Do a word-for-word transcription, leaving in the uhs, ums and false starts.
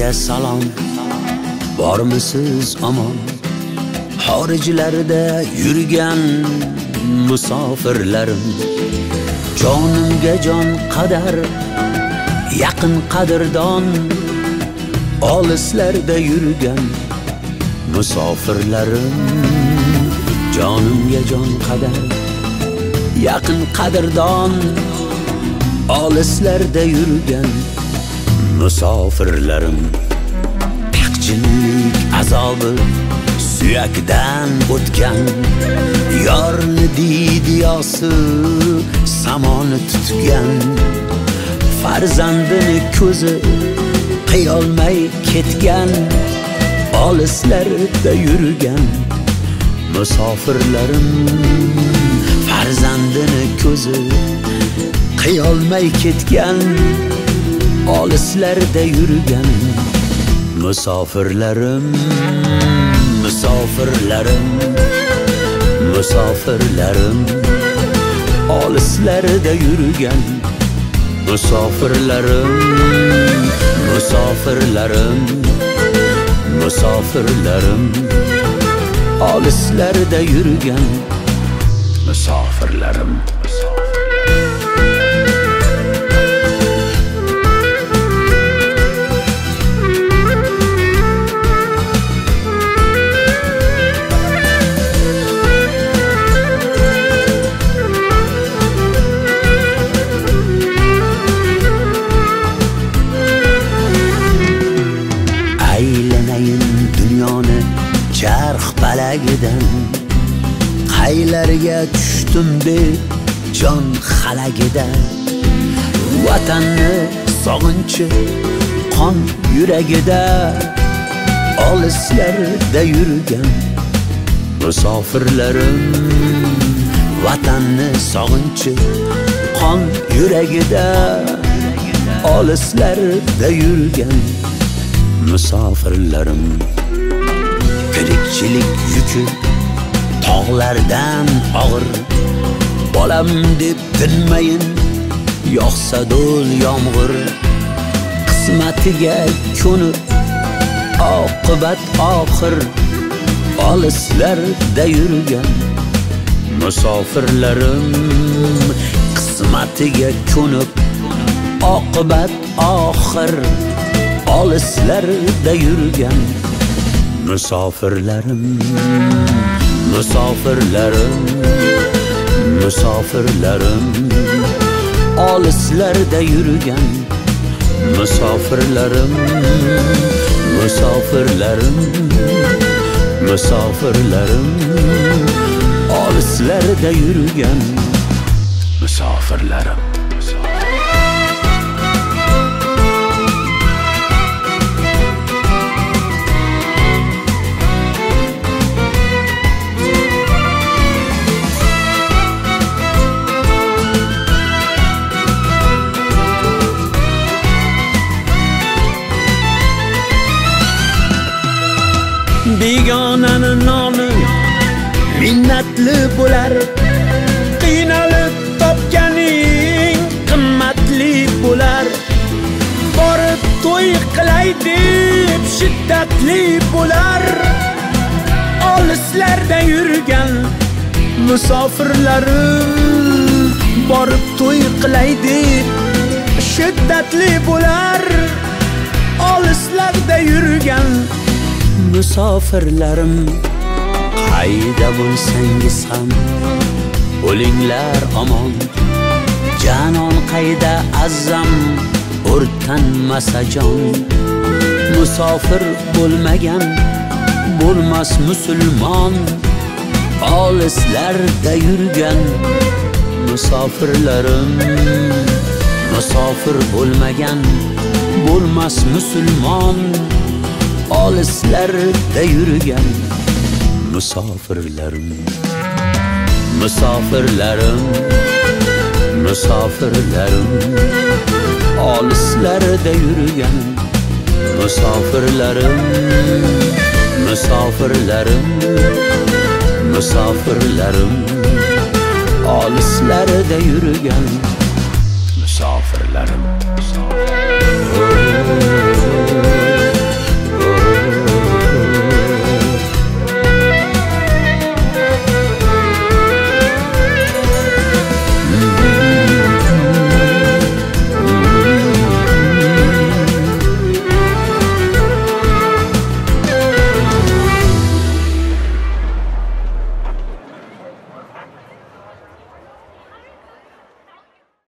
sizlarga salom. Bormisiz omon? Xorijlarda yurgan musofirlarim, jonimga jon qadar, yaqin qadrdon, olislarda yurgan musofirlarim, jonimga jon qadar, yaqin qadrdon, olislarda yurgan musofirlarim. Taqjinlik azobi suyakdan o'tgan, yorni didiyosi samoni tutgan, farzandini ko'zi qiyolmay ketgan, olislarda yurgan musofirlarim, farzandini ko'zi qiyolmay ketgan, olislarda yurgan musofirlarim, musofirlarim, musofirlarim, olislarda yurgan musofirlarim, musofirlarim, musofirlarim, olislarda yurgan musofirlarim. Dunyoni charx palagidan, qaylarga tushdim deb jon xalagida, vatanni sog'inchi qon yuragida, olislarda yurgan musofirlarim, vatanni sog'inchi qon yuragida, olislarda yurgan musofirlarim. Tirikchilik yuki tog'lardan og'ir, bolam deb tinmayin yoqsa do'l yomg'ir, qismatiga ko'nib oqibat oxir, olislarda yurgan musofirlarim, qismatiga ko'nib oqibat oxir, olislarda yurgan musofirlarim, musofirlarim, musofirlarim, olislarda yurgan musofirlarim, musofirlarim, musofirlarim, olislarda yurgan musofirlarim. Begonani noni minnatli bo'lar, qiynalib topganing qimmatli bo'lar, borib to'y qilay deb shiddatli bo'lar, olislarda yurgan musofirlarim, borib to'y qilay deb shiddatli bo'lar, olislarda yurgan musofirlarim. Qayda bo'lsangiz ham o'linglar omon, janon qayda azam o'rtanmasa jon, musofir bo'lmagan bo'lmas musulmon, olislarda yurgan musofirlarim, musofir bo'lmagan bo'lmas musulmon, olislarda yurgan musofirlarim, musofirlarim, musofirlarim, olislarda yurgan musofirlarim, musofirlarim, musofirlarim, olislarda yurgan musofirlarim.